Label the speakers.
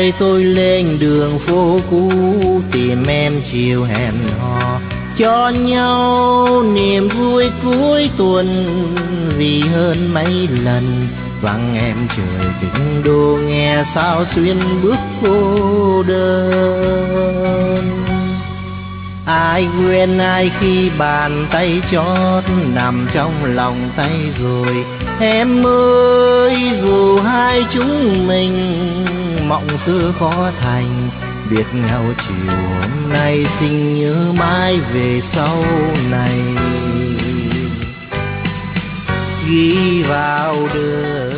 Speaker 1: nay tôi lên đường phố cũ tìm em chiều hẹn hò, cho nhau niềm vui cuối tuần. Vì hơn mấy lần vắng em trời kinh đô, nghe sao xuyên bước cô đơn. Ai quên ai khi bàn tay chót nằm trong lòng tay rồi. Em ơi dù hai chúng mình mộng xưa khó thành, biệt nhau chiều hôm nay xin nhớ mãi về sau này. Ghi vào đời